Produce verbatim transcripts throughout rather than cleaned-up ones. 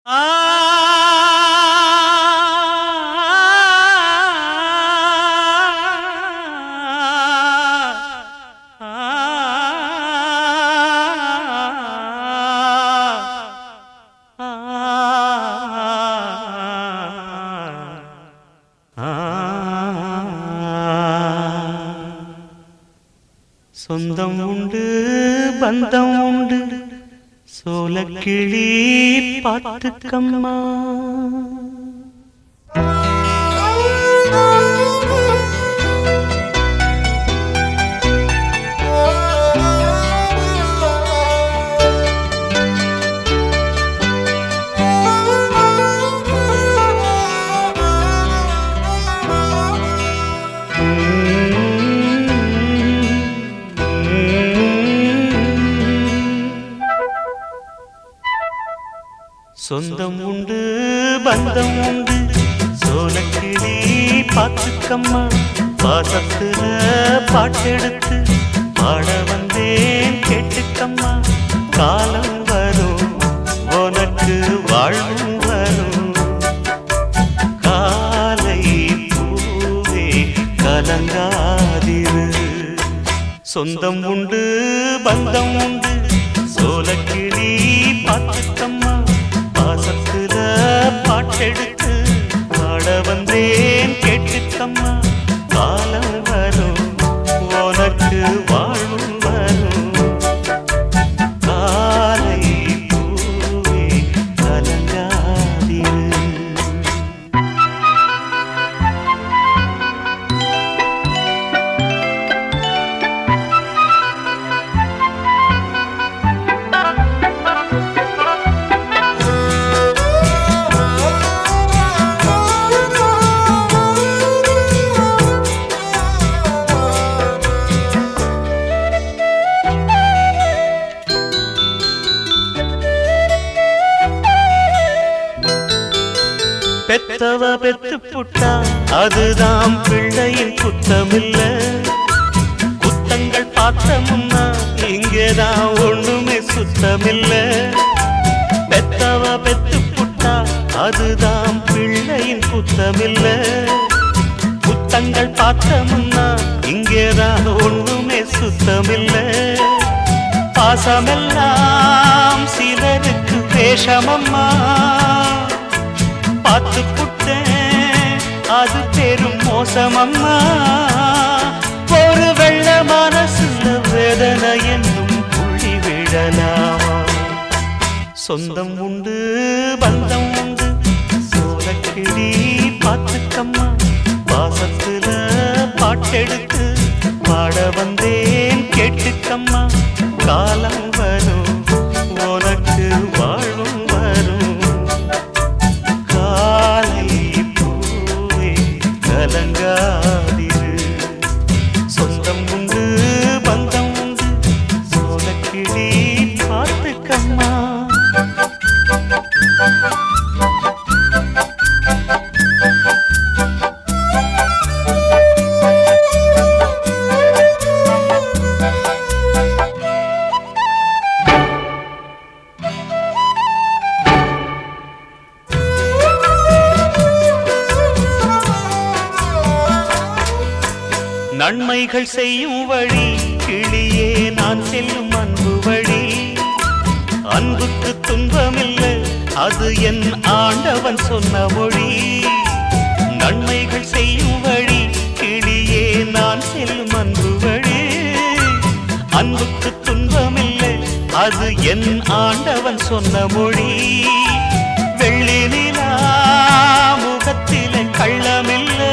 சொந்தம் உண்டு பந்தம் உண்டு சோலக்கிளி பாத்துக்கம்மா. சொந்தம் உண்டு பந்தம் உண்டு சோலக்கிளி பாத்துக்கம்மா. பாசத்துல பாட்டெடுத்து பாட வந்தேன் கேட்டுக்கம்மா. காலம் வரும் உனக்கு வாழ்வும் வரும். காலை பூவே கலங்காதிரு. சொந்தம் உண்டு பந்தம் உண்டு சோலக்கிளி பாத்துக்கம்மா. பாசத்துல பாட்டெடுத்து பாட வந்தேன் கேட்டுக்கம்மா. காலம் வரும் உனக்கு வாழ்வும் வரும். காலை பூவே கலங்காதிரு. பெத்தவ பெத்து புட்டா அதுதான் பிள்ளையின் குத்தமில்ல. குத்தங்கள் பார்த்த முன்னா இங்கேதான் ஒண்ணுமே சுத்தமில்ல. பெத்தவ பெத்து புட்டா அதுதான் பிள்ளையின் குத்தமில்ல. குத்தங்கள் பார்த்த முன்னா இங்கேதான் ஒண்ணுமே சுத்தமில்ல. பாசமெல்லாம் சிலருக்கு வேஷமம்மா. பார்த்து புட்டேன் அது பெரும் மோசமம்மா. ஒரு வெள்ள மனசுல வேதனை என்னும் புள்ளி விழலாமா. சொந்தம் உண்டு பந்தம் உண்டு சோலக்கிளி பாத்துக்கம்மா. பாசத்துல பாட்டெடுத்து பாட வந்தேன் கேட்டுக்கம்மா. காலம் வரும் உனக்கு வாழ்வும் வரும். கலங்காதிரு. சொந்தம் உண்டு பந்தம் உண்டு சோலக்கிளி பாத்துக்கம்மா. நன்மைகள் செய்யும் வழி கிளியே நான் செல்லும் அன்பு வழி. அன்புக்கு துன்பமில்லை அது என் ஆண்டவன் சொன்ன மொழி. நன்மைகள் செய்யும் வழி கிளியே நான் செல்லும் அன்பு வழி. அன்புக்கு துன்பமில்லை அது என் ஆண்டவன் சொன்ன மொழி. வெள்ளி நிலா முகத்திலே கள்ளமில்லை.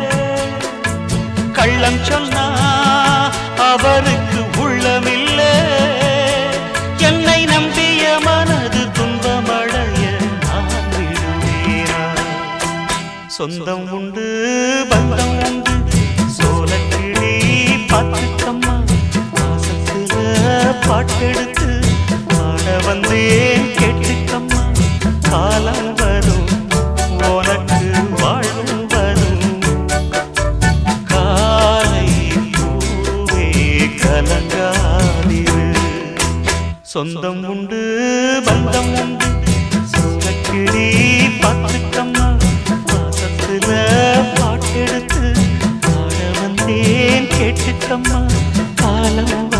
கள்ளம் சொன்னா அவருக்கு உள்ளமில்ல. என்னை நம்பிய மனது துன்பமடைய நான் விடுவேனா. சொந்தம் உண்டு பந்தம் உண்டு சோலக்கிளி பாத்துக்கம்மா. பாசத்துல பாட்டெடுத்து பாட வந்தேன் கேட்டுக்கம்மா. காலம் வரும் உனக்கு வாழ்வும் வரும். கலங்காதிரு. சொந்தம் உண்டு பந்தம் உண்டு சோலக்கிளி எதுக்கம்மா காலம்